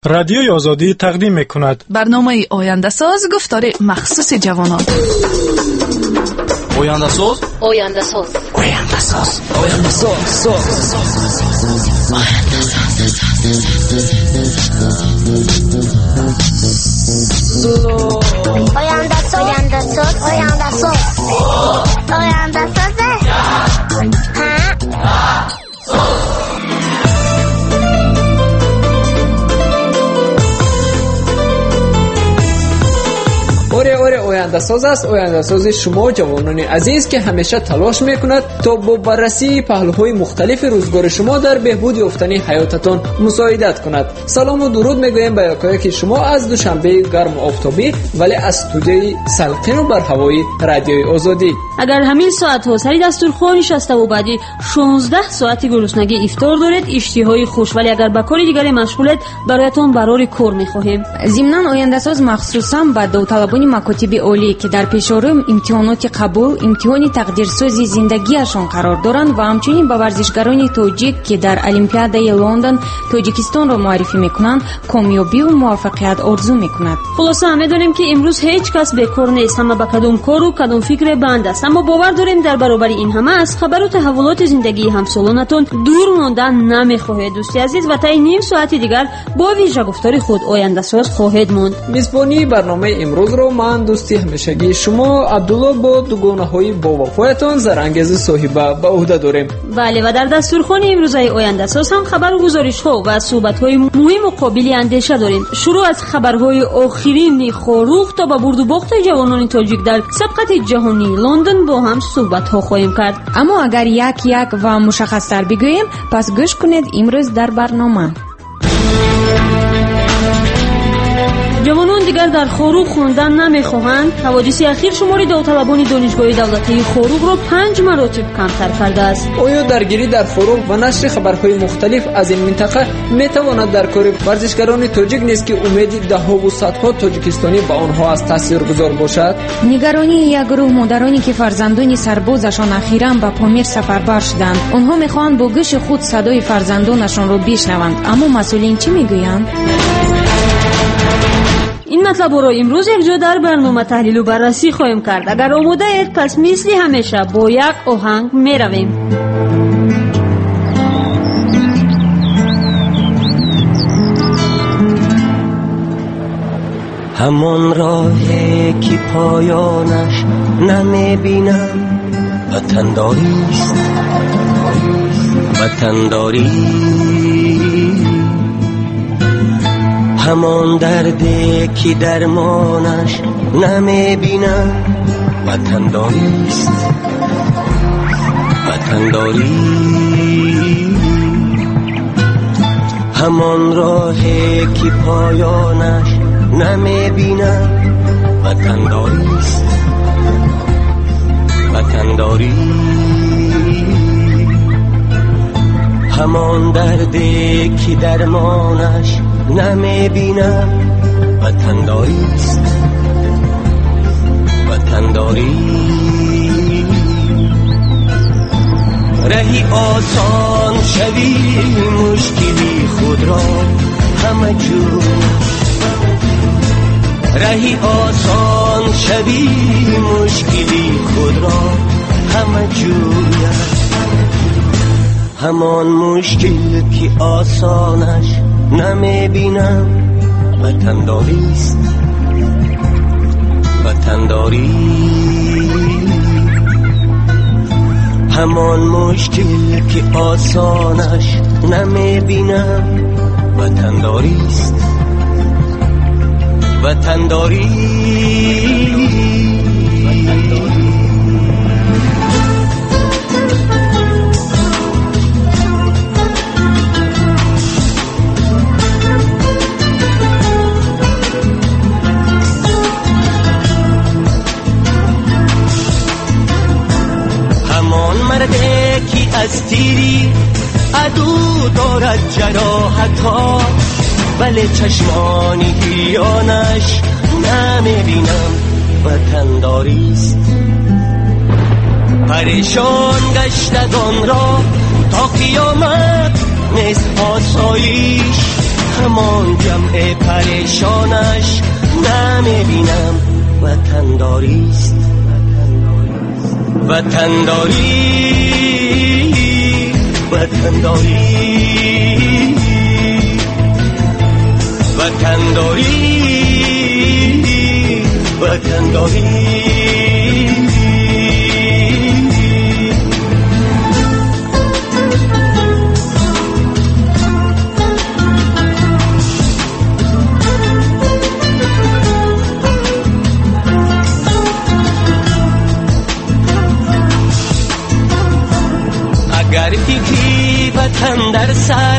رادیوی آزادی تقدیم می‌کند برنامه آینده ساز گفتار مخصوص جوانان. آینده ساز آینده ساز آینده ساز آینده ساز آینده ساز آینده ساز آینده ساز آینده ساز اوره آینده ساز است. آینده ساز شما جوانان عزیز که همیشه تلاش میکند تا با بررسی پهلوهای مختلف روزگار شما در بهبود یافتنی حیاتتان مساعدت کند. سلام و درود میگویم به یکایک شما از دوشنبه گرم و آفتابی ولی از استودیوی سلقین و بر هوای رادیوی آزادی. اگر همین ساعت ها سری دستورخوان نشسته و بعدی 16 ساعتی گرسنگی افطار دارید، اشتهای خوش، ولی اگر به کار دیگری مشغولید برایتان برای کار میخواهیم. ضمناً آینده ساز مخصوصاً به داوطلبان مکاتب عالی که در پیشرو امتحانات قبول، امتحان تقدیرسازی زندگیشان قرار دارند و همچنین به ورزشکاران تاجیک که در المپیادای لندن تاجیکستان را معرفی میکنند کامیابی و موفقیت آرزو میکنند. خلاصه همه دانیم که امروز هیچ کس بیکار نیست، همه به کدام کار و کدام فکر بند است، اما باور داریم در برابر این همه از خبر و تحولات زندگی همسالانتان دور ماندن نمیخواهید. دوستی عزیز، و تا نیم ساعت دیگر با ویژه گفتار خود آینده ساز خواهید ماند. میزبانی برنامه امروز رو من دوستی همیشگی شما عبدالله با دوگانه‌های با وفایتان زرانگیز صاحبه به عهده داریم. بله، و در دستورخوان امروزهای آینده ساز هم خبر و گزارش‌ها و صحبت‌های مهم و قابل اندیشه داریم. شروع از خبرهای آخرین خاروخ تا به برد و باخت جوانان تاجیک در سبقت جهانی لندن با هم صحبت‌ها خواهیم کرد. اما اگر یک و مشخص‌تر بگوییم پس گوش کنید امروز در برنامه. جوانان دیگر در خاروق خوندن نمیخواهند. حوادث اخیر شمار داوطلبان دانشگاه دولتی خاروق را 5 مراتب کمتر کرده است. آیا درگیری در خاروق و نشر خبرهای مختلف از این منطقه میتواند در کار ورزشکاران تاجیک نیست که امید ده‌ها و صدها تاجیکستانی به آنها از تاثیرگذار باشد؟ نگرانی یک گروه مادرانی که فرزندان سربازشان اخیراً به پامیر سفربر شدند، آنها میخواهند با گوش خود صدای فرزندانشان را بشنوند، اما مسئولین چی میگویند؟ این مطلب را امروز یک جا در برنامه تحلیل و بررسی خواهیم کرد. اگر آماده اید پس مثل همیشه با یک آهنگ می رویم. همان راهی که پایانش نمیبینم وطنداریست، وطنداری همان دردی که درمانش نمیبینم وطنداریست، وطنداری همان راهی که پایانش نمیبینم وطنداریست، وطنداری همان دردی که درمانش نمیبینم وطنداریست، وطنداری رهی آسان شوی مشکلی خود را همه جو، رهی آسان شوی مشکلی خود را همه جوید، همان مشکل که آسانش نمیبینم وطنداریست، وطنداری همان مشکل که آسانش نمیبینم وطنداریست، وطنداری از تیری عدو دارد جراحت‌ها، ولی چشمانی هیانش نمیبینم وطنداریست، پریشان گشتگان را تا قیامت نیست آسایش، همان جمع پریشانش نمیبینم. وطنداریست وطنداری وطنداری وطنداری وطنداری. اگر فکری وطن در سر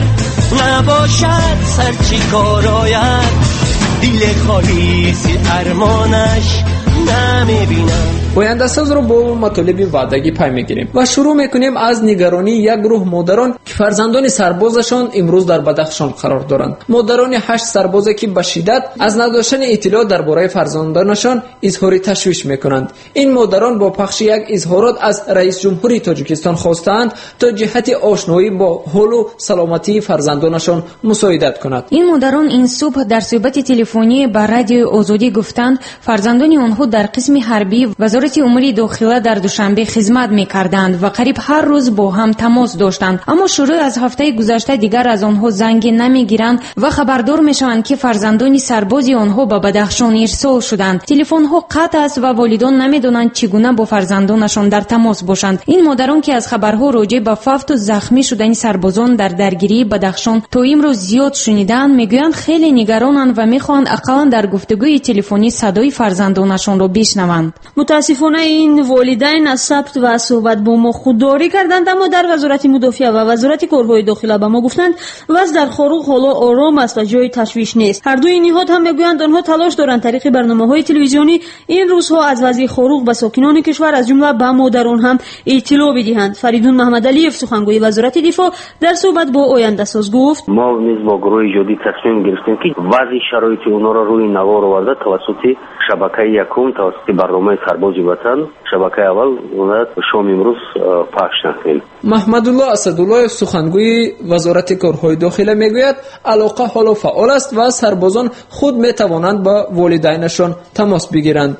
نباشد، سر چی کار آید؟ دل خالیس ارمانش نمیبینم. آینده ساز رو با مطالب وعدگی پی میگیریم و شروع میکنیم از نگرانی یک گروه مادران که فرزندان سربازشان امروز در بدخشان قرار دارند. مادران 8 سربازی که به شدت از نداشتن اطلاع درباره فرزندانشان اظهار تشویش میکنند. این مادران با پخش یک اظهارات از رئیس جمهوری تاجیکستان خواستند تا جهت آشنایی با حال و سلامتی فرزندانشان مساعدت کند. این مادران این صبح در صحبت تلفنی با رادیو آزادی گفتند فرزندان آنها در قسم حربی وزارت امور داخله در دوشنبه خدمت می‌کردند و قریب هر روز با هم تماس داشتند، اما شروع از هفته گذشته دیگر از آنها زنگ نمی‌گیرند و خبردار می‌شوند که فرزندان سربازی آنها به بدخشان ارسال شدند. تلفن‌ها قطع است و والدان نمی‌دانند چگونه با فرزندانشان در تماس باشند. این مادران که از خبرها راجع به فوت و زخمی شدن سربازان در درگیری بدخشان تا امروز زیاد شنیدند، می‌گویند خیلی نگرانند و می‌خواهند اقلاً در گفتگوی تلفنی صدای فرزندانشان را بشنوند. متاسفانه این والدین از ثبت و صحبت با ما خودداری کردند، اما در وزارت مدافعه و وزارت کارهای داخله به ما گفتند وضع در خاروق حالا آرام است و جای تشویش نیست. هر دوی نهاد هم میگویند آنها تلاش دارند طریق برنامه‌های تلویزیونی این روزها از وضع خاروق به ساکنان کشور از جمله به مادران هم اطلاع بدهند. فریدون محمد علیف سخنگوی وزارت دفاع در صحبت با آینده ساز گفت ما نیز با گروه جدی تصمیم گرفتیم که وضع شرایط اونها را روی نوار آورده توسط شبکه یکم توسط برنامه سرباز وطن شبکه اول اون شام امروز پخش نکنیم. محمد الله اسدالله سخنگوی وزارت کارهای داخله میگوید علاقه حالا فعال است و سربازان خود میتوانند با والدینشان تماس بگیرند.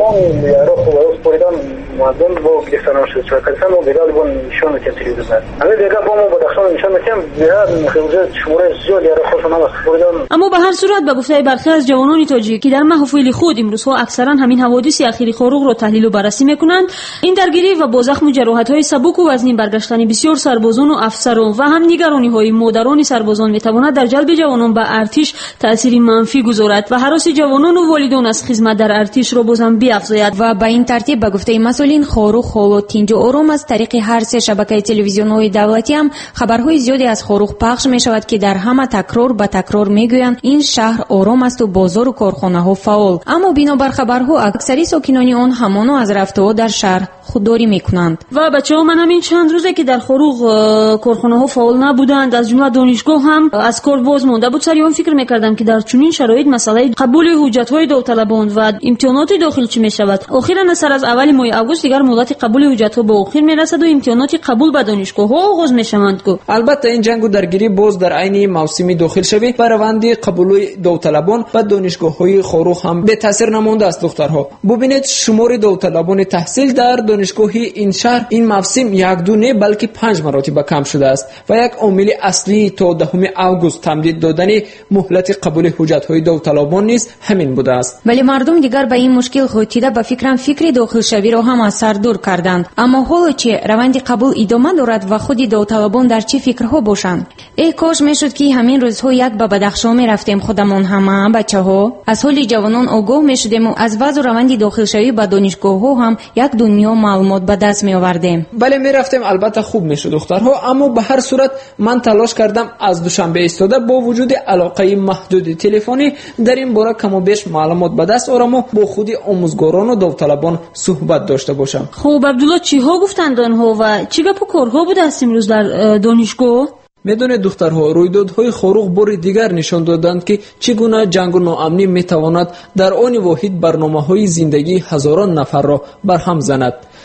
مردم با کسانش شرکتان و دیگر با نشان کسی دادند. همه دیگر با ما بدخشان نشان می‌دیم دیگر مخزوزات شماره زیادی را خودشون هم خوردن. اما به هر صورت به گفته برخی از جوانان تاجیکی در محافل خود امروزها اکثرا همین حوادث اخیر خاروق را تحلیل و بررسی میکنند. این درگیری و با زخم و جراحت‌های سبک و وزنی برگشتن بسیار سربازان و افسران و هم نگرانی‌های مادران سربازان میتواند در جلب جوانان به ارتش تأثیر منفی گذارد و هراس جوانان و والدان از خدمت در ارتش را بازم بیافزاید. و به این ترتیب به گفته مسئولین خاروق حالا تینج و آرام از طریق هر سه شبکه تلویزیون‌های دولتی هم خبرهای زیادی از خاروق پخش می‌شود که در همه تکرار به تکرار میگویند این شهر آرام است و بازار و کارخانه‌ها فعال، اما بنابر خبرها اکثری ساکنان آن همانو از رفته‌ها در شهر خودداری میکنند. و بچه‌ها من همین چند روزه که در خاروق کارخانه‌ها فعال نبودند از جمله دانشگاه هم از کار باز مونده بود، سریع فکر می‌کردم که در چنین شرایط مسئله قبول حجت‌های داوطلبان و امتحانات داخل چی می‌شود. اخیراً سر از اول ماه آگوست دیگر مدت قبول حجت‌ها به آخر میرسد و امتحانات قبول به دانشگاه‌ها آغاز می‌شوند. البته این جنگ و درگیری باز در عین موسم داخل شوی بر روند قبول داوطلبان به دانشگاه‌های خاروق هم به تاثیر نمونده است. دخترها ببینید شمار داوطلبان تحصیل در دانشگاه این شهر این موسم یک دو نه بلکه 5 مراتب کم شده است و یک عامل اصلی تا 10 آگوست تمدید دادن مهلت قبول حجت‌های داوطلبان نیست همین بوده است. ولی مردم دیگر به این مشکل خود دیده به فکر داخل شوی را هم از سر دور کردند. اما حالا چه روند قبول ادامه دارد و خود داوطلبان در چه فکرها باشند؟ ای کاش میشد که همین روزها یک به بدخشان میرفتیم خودمان همه بچه‌ها از حال جوانان آگاه میشدیم و از وضع روند داخل شوی به دانشگاه‌ها هم یک دنیا معلومات به دست می آوردیم. بله میرفتیم، البته خوب میشد دخترها، اما به هر صورت من تلاش کردم از دوشنبه ایستاده با وجود علاقه محدود تلفنی در این باره کم و بیش معلومات به دست آورم و با خود آموزگاران و داوطلبان صحبت داشته باشم. خب عبدالله چی ها گفتند آنها و چی گپ و کارها بوده است امروز در دانشگاه؟ میدونید دخترها رویدادهای خاروق بار دیگر نشان دادند که چگونه جنگ و ناامنی میتواند در آن واحد برنامه‌های زندگی هزاران نفر را برهم زند.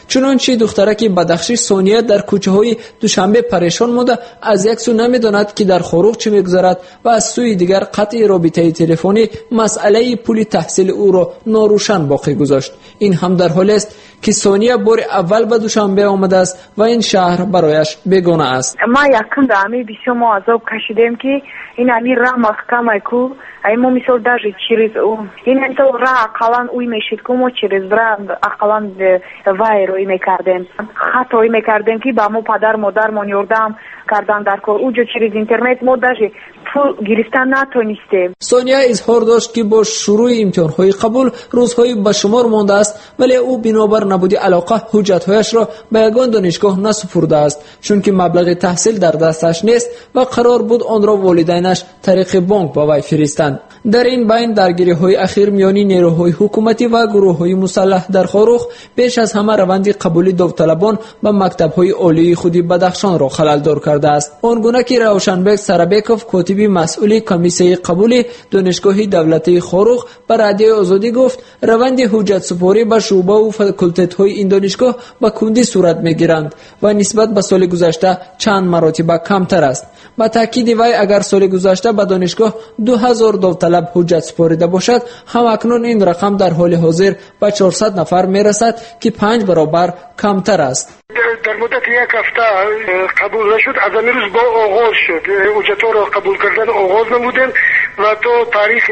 چنانچه دخترک بدخشی سونیا در کوچه های دوشنبه پریشان مانده از یک سو نمیداند که در خوروغ چه میگذرد و از سوی دیگر قطع رابطه تلفنی مسئله پول تحصیل او را ناروشن باقی گذاشت. این هم در حالی است که سونیا بار اول به دوشنبه آمده است و این شهر برایش بیگانه است. ما یکم دامی بیشتر عذاب کشیدیم که این امی را محکمه کو ایمو مثل даже через این تو را اقلان اوی میشید که ما через را اقلان وایروی میکردیم خطایی میکردیم که با ما پدر مادر من یاردم کردن در کار اوجا через اینترنت ما даже پول گرفتن نتونستیم. سونیا اظهار داشت که با شروع امتحانهای قبول روزهای به شمار مانده است، ولی او بنابر نبودی علاقه حجتهایش را به یگان دانشگاه نسپرده است چون که مبلغ تحصیل در دستش نیست و قرار بود آن را والدینش طریق بانک با وی فرستند. در این بین درگیری‌های اخیر میان نیروهای حکومتی و گروه‌های مسلح در خوروغ بیش از همه روند قبولی داوطلبان به مکتب‌های عالی خودی بدخشان را خلل‌دار کرده است. آنگونه که روشنبک سرابکوف کاتب مسئول کمیسیون قبول دانشگاه دولتی خوروغ به رادیو آزادی گفت روند حجت سپاری به شعبه و فاکولته‌های این دانشگاه به کندی صورت می‌گیرند و نسبت به سال گذشته چند مراتب کمتر است. با تاکید وی اگر سال گذشته به دانشگاه 2000 داوطلب حجت سپاریده باشد، هم اکنون این رقم در حال حاضر به 400 نفر میرسد که 5 برابر کمتر است. در مدت یک هفته قبول نشد، از امروز با آغاز شد. حجت‌ها را قبول کردن آغاز نمودیم و تا تاریخ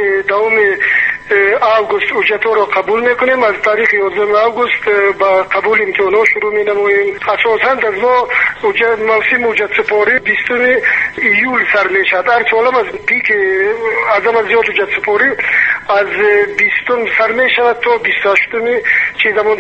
2 آگوست حجت‌ها را قبول میکنیم. از تاریخ 11 آگوست با قبول امتحانات شروع می‌نماییم. اساساً از ما موسم حجت سپاری 20 ایول سر میشد. هر سال از پیک عدم زیاد حجت سپاری از 20 سر میشود تا 28 چیزمون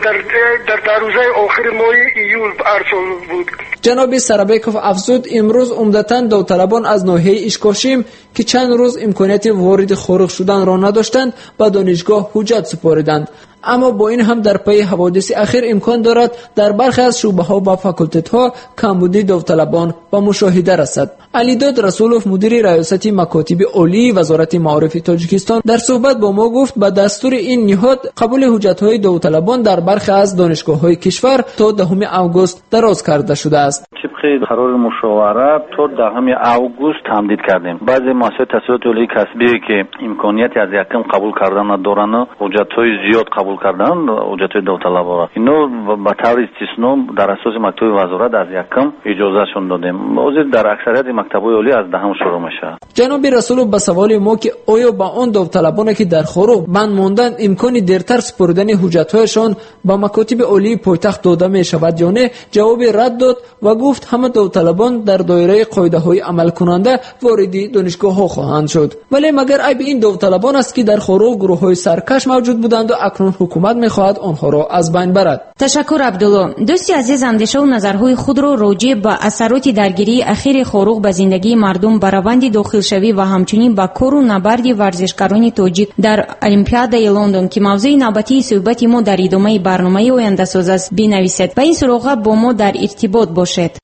در روزهای آخر ماه ایول هر سال بود. جناب سرابکوف افزود امروز عمدتاً داوطلبان از ناحیه اشکاشیم که چند روز امکانیت وارد خوروغ شدن را نداشتند به دانشگاه حجت سپاریدند. اما با این هم در پی حوادث اخیر امکان دارد در برخی از شعبه‌ها و فاکولته‌ها کمبودی داوطلبان به مشاهده رسد. علیداد رسولوف مدیر ریاست مکاتب عالی وزارت معارف تاجیکستان در صحبت با ما گفت به دستور این نهاد قبول حجت‌های داوطلبان در برخی از دانشگاه‌های کشور تا 10 آگوست دراز کرده شده است. طبق قرار مشاوره تا 10 آگوست تمدید کردیم. بعضی مؤسسات تحصیلات عالی کسبی که امکانیتی از یکم قبول کردن ندارند، حجت‌های زیاد قبول کردن حجت‌های داوطلبان اینو به طور استثنا در اساس مکتب وزارت از یکم اجازه شون دادیم. موضوع در اکثریت مکتب‌های عالی از 10 شروع میشه. جناب رسول به سوال ما که آیا با آن داوطلبانی که در خوروغ بند ماندن امکانی دیرتر سپردن حجت‌هایشان با مکاتب عالی پایتخت داده میشود یا نه، جواب رد داد و گفت همه داوطلبان در دایره قاعده‌های عمل کننده وارد دانشگاه‌ها خواهند شد. ولی مگر عیب این داوطلبان است که در خوروغ گروه‌های سرکش موجود بودند و اکنون حکومت می‌خواهد آنها را از بین برد. تشکر عبدالله. دوستی عزیز، اندیشه و نظرهای خود را راجع به اثرات درگیری اخیر خوروغ به زندگی مردم، به روند داخلشوی و همچنین به کار و نبرد ورزشکاران تاجیک در المپیادای لندن که موضوع نوبتی صحبت ما در ادامه برنامه آینده ساز است بنویسید و این سراغ با ما در ارتباط باشید.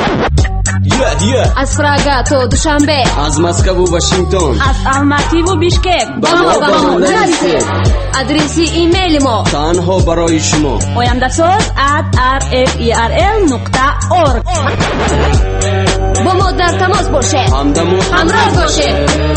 از پراگا تا دوشنبه، از مسکو و واشنگتن، از الماتی و بیشکک با ما نویسید. آدرس ایمیل ما تنها برای شما oyandasaz@rferl.org. با ما در تماس باشید، همراه باشید.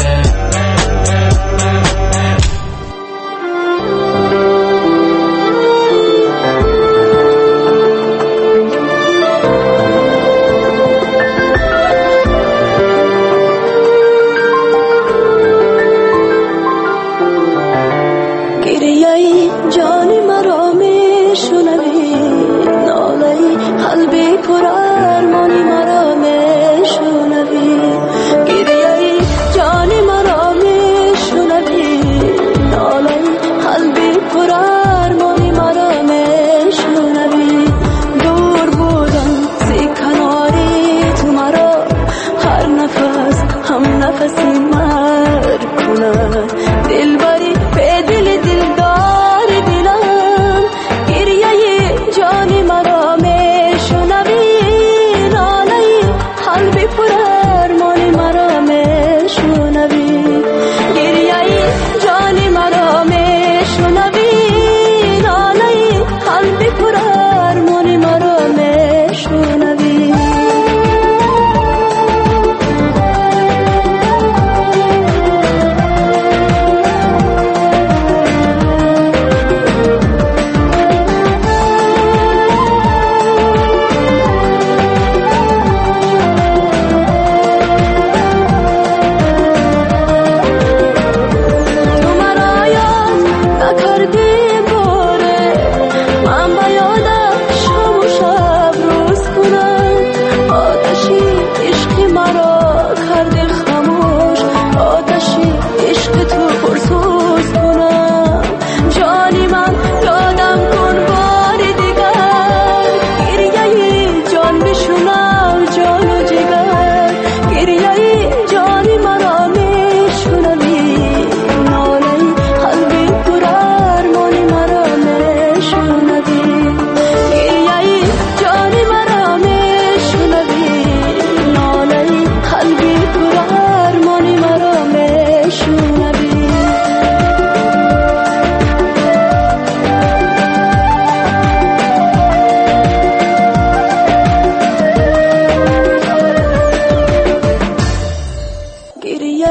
جانی مرا می شنوی، ناله قلبی پر ارمانی مرا می شنوی، گریه جانی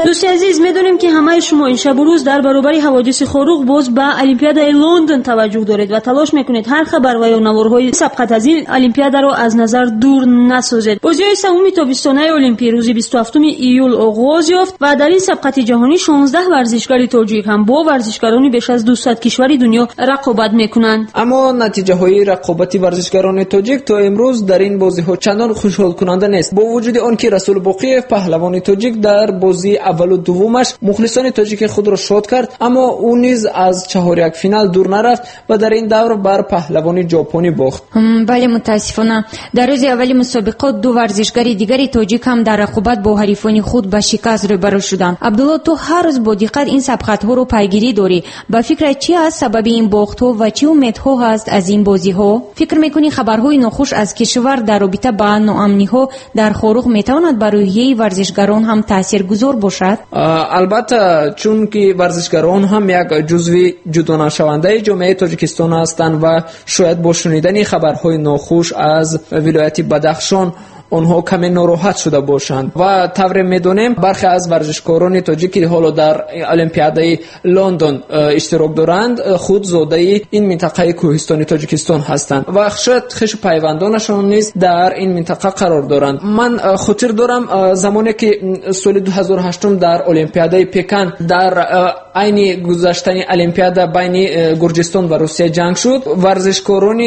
دوست عزیز، میدونیم که همه شما این شب و روز در برابر حوادث خاروق باز به المپیادای لندن توجه دارید و تلاش میکنید هر خبر و یا نوارهای سبقت از این المپیاد را از نظر دور نسازید. بازی‌های سوم تابستانه المپی روز 27 ایول آغاز یافت و در این سبقت جهانی 16 ورزشکار تاجیک هم با ورزشکاران بیش از 200 کشور دنیا رقابت میکنند. اما نتیجه های رقابت ورزشکاران تاجیک تا امروز در این بازی ها چندان خوشحال کننده نیست. با وجود آنکه رسول باقیف پهلوان تاجیک در بازی اول و دومش مخلصان تاجیک خود را شاد کرد، اما او نیز از چهارک فینال دور نرفت و در این دور بر پهلوان ژاپنی باخت. بله متاسفانه در روز اول مسابقات دو ورزشکار دیگر تاجیک هم در رقابت با حریفان خود به شکست روبرو شدند. عبدالله، تو هر روز با دقت این سبقت ها رو پیگیری داری. با فکر چی است سبب این باخت ها و چی امیدها هست از این بازی ها؟ فکر میکنی خبرهای ناخوش از کشور در رابطه با ناامنی ها در خاروق میتواند بر روحیه ورزشکاران هم تاثیرگذار باشد؟ البته، چون که ورزشکاران هم یک جزو جدا نشونده جامعه تاجیکستان هستند و شاید با شنیدن خبرهای ناخوش از ولایت بدخشان آنها کمی ناراحت شده باشند و طور میدونیم برخی از ورزشکاران تاجیک که حالا در المپیادای لندن اشتراک دارند خود زاده این منطقه کوهستانی تاجیکستان هستند و شاید خویش پیوندانشان نیز در این منطقه قرار دارند. من خاطر دارم زمانی که سال 2008 در المپیادای پکن در عین گذشتن المپیادا بین گرجستان و روسیه جنگ شد، ورزشکاران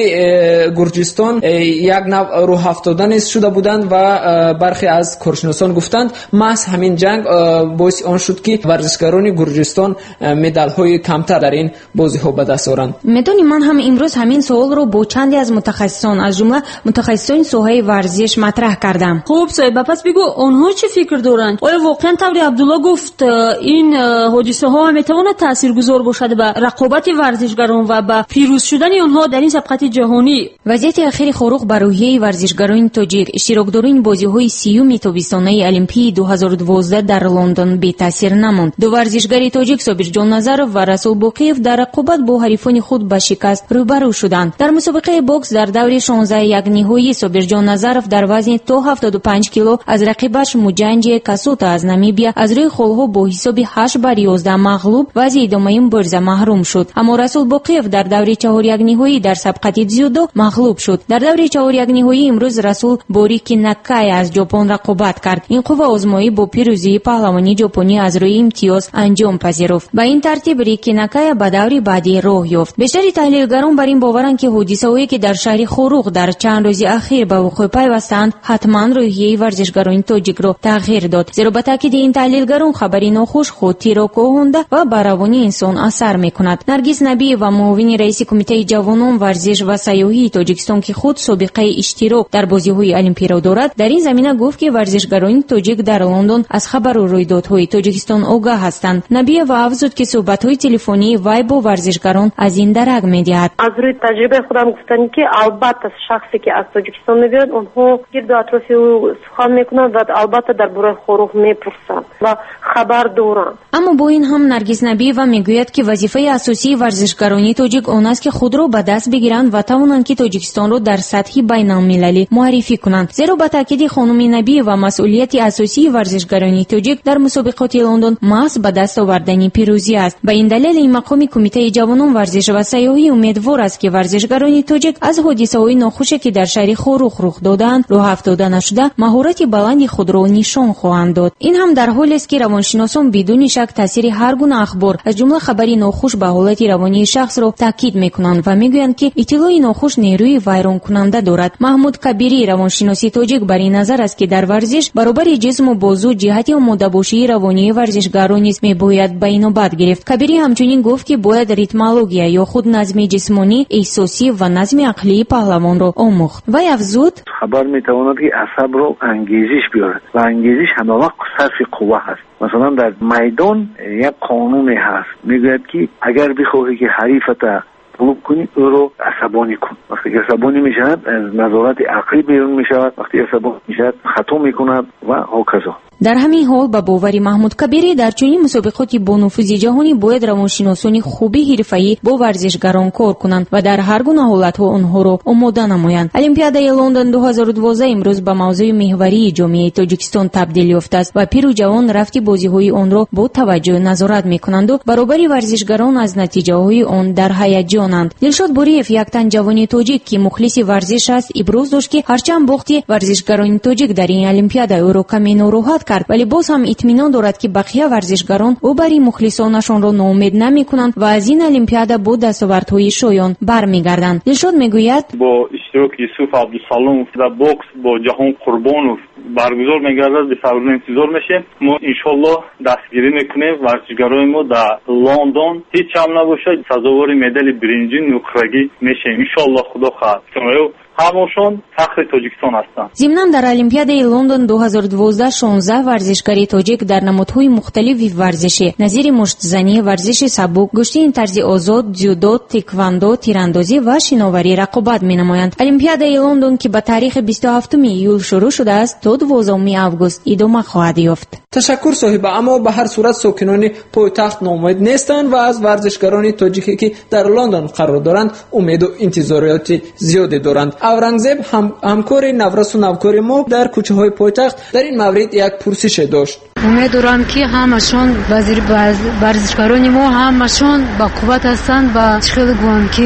گرجستان یک نوع راه افتادن شده بودند و برخی از کارشناسان گفتند محض همین جنگ باعث آن شد که ورزشکاران گرجستان مدال های کمتر در این بازی ها به دست آورند. میدونی من هم امروز همین سوال رو با چندی از متخصصان از جمله متخصصان ساحه ورزش مطرح کردم. خب صاحب، پس بگو آنها چه فکر دارند؟ آیا واقعا طور عبدالله گفت این حادثه ها میتواند تاثیرگذار باشد به رقابت ورزشکاران و به پیروز شدن آنها در این سبقت جهانی؟ وضعیت اخیر خاروق بر روحیه ورزشکاران تاجیک اشتراکداران بازی‌های سیوم تابستانه المپی 2012 در لندن بی تاثیر نماند. دو ورزشکار تاجیک صابرجان نظرов و رسول باقیف در رقابت با حریفان خود به شکست روبرو شدند. در مسابقه بوکس در دور 16 یک نهایی صابرجان نظرов در وزن تا 75 کیلو از رقیبش مجنجی کاسوتا از نامیبیا از روی خلها با حساب 8-11 مغلوب و از ادامه برز محروم شد. اما رسول باقیف در دور 4 یک نهایی در سبقت дзюдо مغلوب شد. در دور 4 یک نهایی امروز رسول بوریکی ناکای از ژاپن رقابت کرد. این قوه آزمایی با پیروزی پهلوانی ژاپنی از روی امتیاز انجام پذیرفت. با این ترتیب ریکی ناکای به دور بعدی راه یافت. بیشتر تحلیلگران بر این باورند که حادثه‌هایی که در شهر خاروق در چند روز اخیر به وقوع پیوستند حتما روحیه ورزشکاران تاجیک را تغییر داد. زیرا به تاکید این تحلیلگران خبری ناخوش خودی را کوهنده و بر روانی انسان اثر میکند. نرگس نبی و معاون رئیس کمیته جوانان ورزش و سیاحی تاجیکستان که خود سابقه اشتراک در بازی‌های المپی را دارد در این زمینه گفت که ورزشکاران تاجیک در لندن از خبر و رویدادهای تاجیکستان آگاه هستند. نبی و افزود که صحبت‌های تلفنی وی با ورزشکاران از این درک می‌دهد. از روی تجربه خودم گفتن که البته شخصی که از تاجیکستان میاد اونها گرد و اطراف او سخن میکنند و البته درباره خاروق میپرسند و خبر دارند. اما با این هم نرگس نبی و میگوید که وظیفه اساسی ورزشکاران تاجیک آن است که خود را به دست بگیرند و توانند که تاجیکستان را در سطح بین‌المللی معرفی کنند. زیرا با تاکید خانم نبی و مسئولیت اساسی ورزشکاران تاجیک در مسابقات لندن محض به دست آوردن پیروزی است. به این دلیل این مقام کمیته جوانان ورزش و سیاحی امیدوار است که ورزشکاران تاجیک از حادثه‌های ناخوشی که در شهر خاروق رخ دادند راه افتاده نشده مهارت بلند خود را نشان خواهند داد. این هم در حالی است که روانشناسان بدون شک تاثیر هر گونه اخبار از جمله خبری ناخوش به حالت روانی شخص را تاکید میکنند و میگویند که اطلاع ناخوش نیروی ویران کننده دارد. محمود کبیری روانشناسی تاجیک بر این نظر است که در ورزش برابر جسم و بازو جهت آماده باشی روانی ورزشکاران نیز میباید به اینوبت گرفت. کبیری همچنین گفت که باید ریتمولوژی یا خود نظم جسمانی، احساسی و نظم عقلی پهلوان را آموخت. و افزود خبر میتواند که عصب رو انگیزش بیارد و انگیزش همه وقت صرف قوه هست. مثلا در میدان یک قانون هست میگوید که اگر بخواهی که حریفت مغلوب کنی او رو عصبانی کن. وقتی که عصبانی میشود از نظارت عقلی بیرون میشود، وقتی عصبانی میشود خطا میکند و هکذا. дар ҳамин ҳол ба бовари маҳмуд кабирӣ дар чунин мусобиқоти бонуфузи ҷаҳонӣ бояд равоншиносони хуби ҳирфаӣ бо варзишгарон кор кунанд ва дар ҳар гуна ҳолатҳо онҳоро омода намоянд. Олимпиадаи Лондон 2012 имрӯз ба мавзӯи меҳварии ҷомеаи Тоҷикистон табдил ёфтааст ва пиру ҷавон рафти бозиҳои онро бо таваҷҷӯҳ назорат мекунанду баробари варзишгарон аз натиҷаҳои он дар ҳаяҷонанд. Дилшод Буриев, як тан ҷавони тоҷик ки мухлиси варзиш аст, иброз дошт ки ҳарчанд бохти варзишгарони тоҷик дар ин олимпиада ӯро каме нороҳат кард, вале боз ҳам итминон дорад ки бақия варзишгарон ӯ бари мухлисонашонро ноумед намекунанд ва аз ин олимпиада бо дастовардҳои шоён бармегарданд. Дилшод мегӯяд: бо иштироки Юсуф Абдусаломов дар бокс бо Ҷаҳон Қурбонов баргузор мегардад, бесаброна интизор мешем. мо иншоллоҳ дастгирӣ мекунем варзишгарои мо дар Лондон ҳеҷ ҳам набошад сазовори медали биринҷи нуқрагӣ мешем иншоллоҳ. худо хоҳад ҳамошон фахри Тоҷикистон ҳастанд. Зимнан дар Олимпиадаи Лондон 2012 16 варзишгари тоҷик дар намудҳои мухталифи варзишӣ назири муштзанӣ, варзиши сабук, гӯштини тарзи озод, дзюдо, тиквандо, тирандозӣ ва шиноварӣ рақобат менамоянд. Олимпиадаи Лондон ки ба таърихи 27 июл шурӯъ шудааст, то 12 август идома хоҳад ёфт. ташаккур соҳиба, аммо ба ҳар сурат сокинони пойтахт ноумед нестанд ва аз варзишгарони тоҷике ки дар Лондон қарор доранд умеду интизориёти зиёде доранд. Аврангзеб ҳамкори наврасу навкори мо дар кӯчаҳои пойтахт дар ин маврид як пурсише дошт. умед дорам ки ҳамашон варзишгарони мо ҳамашон ба қувват ҳастанд ва хеле гӯянд ки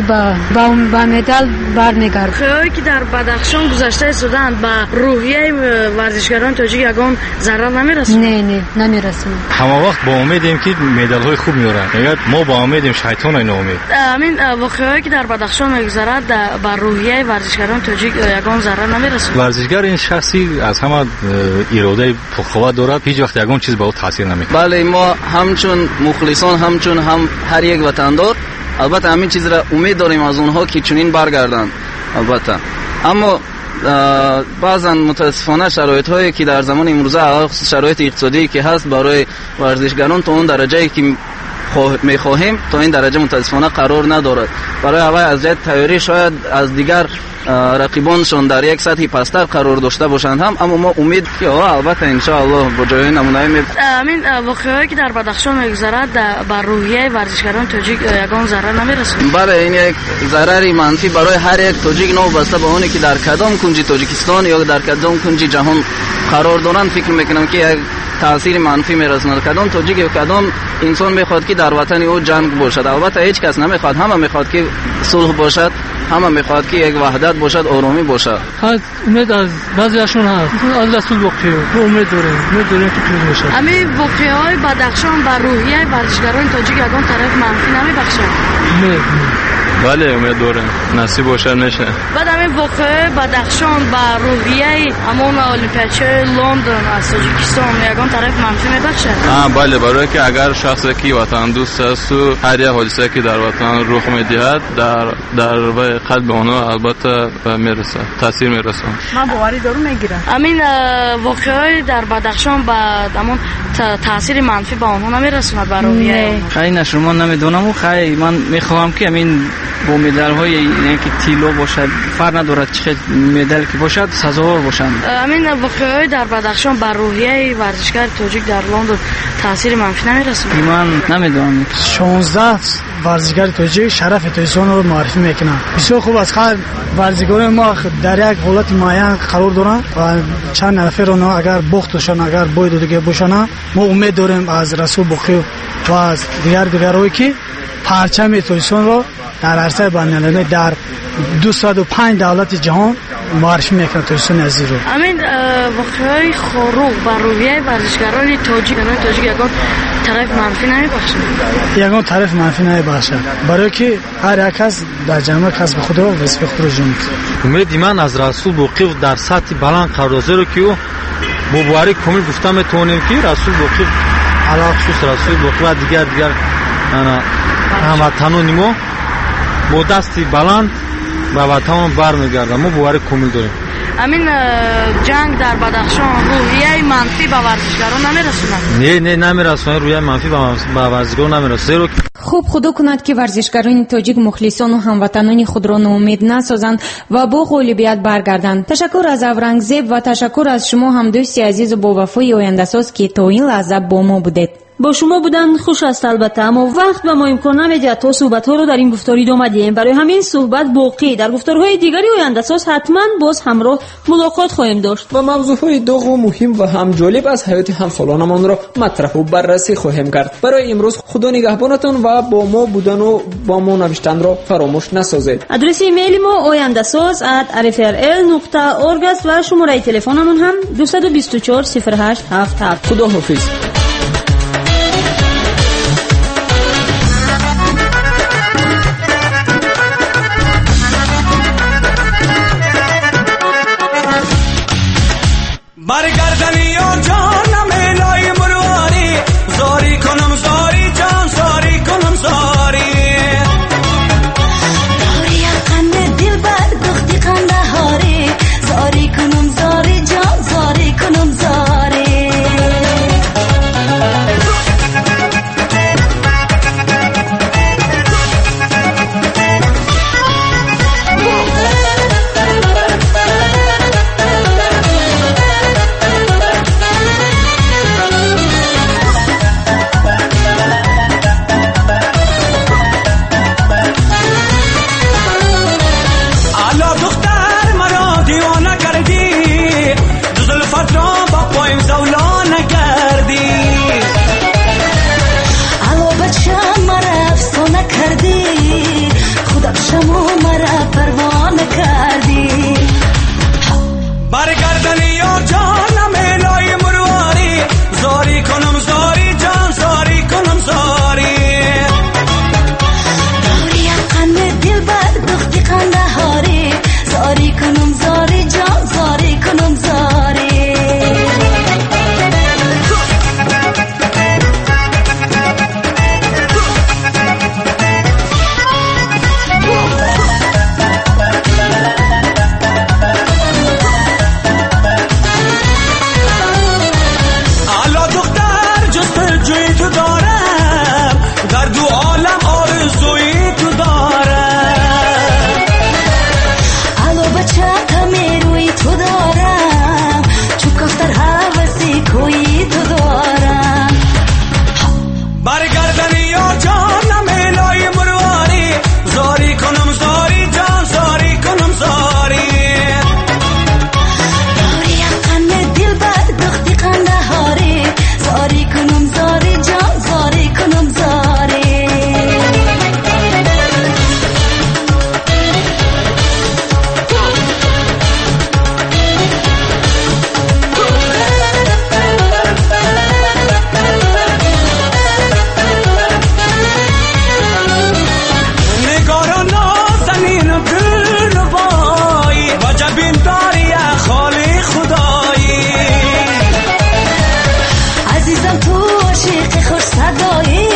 ба медал бармегарданд. хоҳои ки дар Бадахшон гузашта истоданд ба рӯҳияи варзишгарони тоҷик ягон зарар намерасонад? не намерасонад. ҳама вақт ба умедем ки медалҳои хуб меоранд. агар мо ба умедем шайтон ай ноумед. амин воқеаҳое ки дар Бадахшон мегузарад ба рӯҳияи варзишгарони тоҷик ягон зарар намерасонад. варзишгар ин шахси аз ҳама иродаи пухтқувват дорад, ҳеҷ вақт ягон чиз ба ӯ таъсир намекунад. бале мо ҳамчун мухлисон ҳамчун ҳар як ватандор албатта ҳамин чизро умед дорем аз онҳо ки чунин баргарданд албатта. аммо баъзан мутаассифона шароитҳое ки дар замони имрӯза шароити иқтисодие ки ҳаст барои варзишгарон то он дараҷае ки мехоҳем то ин дараҷа мутаассифона қарор надорад. барои аввал аз ҷои тайёрӣ шояд аз дигар рақибоншон дар як сатҳи пасттар қарор дошта бошанд ҳам, аммо мо умед ки албатта иншоаллоҳ бо ҷойҳои намунаӣ амин воқеаҳое ки дар Бадахшон мегузарад ба рӯҳияи варзишгарони тоҷик ягон зарар намерасонад? бале ин як зарари манфӣ барои ҳар як тоҷик новобаста ба оне ки дар кадом кунҷи Тоҷикистон ё дар кадом кунҷи ҷаҳон қарор доранд фикр мекунам ки як таъсири манфӣ мерасонад. кадом тоҷик ё кадом инсон мехоҳад ки дар ватани ӯ ҷанг бошад? албатта ҳеҷ кас намехоҳад. ҳама мехоҳад ки сулҳ бошад, ҳама мехоҳад ки як ваҳдат бошад, оромӣ бошад. умед аз баъзеашон ҳаст. аз расул воқеъ мо умед дорем ки пирӯз мешавад. ҳамин воқеаҳои Бадахшон ба рӯҳияи варзишгарони тоҷик ягон тараф манфӣ намебахшад? бале умед дорем, насиб бошад мешавад. баъд ҳамин воқеаҳои Бадахшон ба рӯҳияи ҳамон олимпиадчиҳои Лондон аз Тоҷикистон ягон тараф манфӣ мебахшад? бале, барое ки агар шахсе ки ватандӯст асту ҳар як ҳодисе ки дар ватан рух медиҳад дар қалби онҳо албатта мерасад, таъсир мерасонад. ман боварӣ дорум мегирам. ҳамин воқеаҳои дар Бадахшон ба ҳамон таъсири манфӣ ба онҳо намерасонад ба рӯҳияи? хайна шумо намедонам. хай ман мехоҳам ки ҳамин бо медалҳои ки тилло бошад, фарқ надорад чӣ медал ки бошад, сазовор бошанд. ҳамин воқеаҳои дар Бадахшон ба рӯҳияи варзишгари тоҷик дар Лондон таъсири манфӣ намерасонад? ман намедонам. 16 варзишгари тоҷик шарафи Тоҷикистонро муаррифӣ мекунанд. бисёр хуб аст. варзишгарони мо дар як ҳолати муайян қарор доранд ва чанд нафарон агар бохташон агар бои додига бошанд, мо умед дорем аз Расул Боқиев ва аз дигарҳое ки парчами Тоҷикистонро дар арсаи байналмилалӣ дар 205 давлати ҷаҳон муаррифӣ мекунад Тоҷикистони азизро. ҳамин воқеаҳои хорух ба рӯҳияи варзишгарони тоҷик ягон тараф манфӣ намебахшад? ягон тараф манфӣ намебахшад, барое ки ҳар як кас дар ҷамъа касби худро вазифаи худро ҷо мекунад. умеди ман аз Расул Боқиев дар сатҳи баланд қарор дошт, зеро ки ӯ бо боварӣ комил гуфта метавонем ки Расул Боқиев алахусус Расул Боқиев ва дигар ҳамватанони мо бо дасти баланд ба ватанон бармегарданд. мо боварӣ комил дорем. امین جنگ در بدخشان روحیه منفی به ورزشکاران نمیرسونه؟ نه نمیرسونه، روحیه منفی به ورزشکاران نمیرسونه. خوب خدا کند که ورزشکاران تاجیک مخلصان و هموطنان خود را ناامید نسازند و با غالبیت برگردند. تشکر از اورنگزیب و تشکر از شما هم دوستی عزیز و با وفای آینده‌ساز که تا این لحظه با ما بودید. با شما بودن خوش است البته، اما وقت به ما امکان نمیده تا صحبت‌ها رو در این گفتار ادامه دهیم. برای همین صحبت باقی در گفتارهای دیگری آینده‌ساز حتما باز همراه ملاقات خواهیم داشت و موضوعهای داغ و مهم و هم جالب از حیات همسالانمان را مطرح و بررسی خواهیم کرد. برای امروز خدا نگهبانتان و با ما بودن و با ما نوشتن را فراموش نسازید. آدرس ایمیل ما ayandasaz@rfrl.org است و شماره تلفنمون هم 224 0877. خداحافظ. برگردنی یا جانم الهی مرواری زاری کنم زاری جان زاری کنم زاری داری قند دل بر دختی قند هاری زاری کنم زاری جان زاری کنم زاری شما مرا پروانه کردی برگردنی یا جانم الهی مرواری زاری کنم زاری جان زاری کنم زاری داری قند دل بر دختی قند هاری زاری کنم زاری جان زاری کنم زاری عزیزم تو عاشق خوش صدایی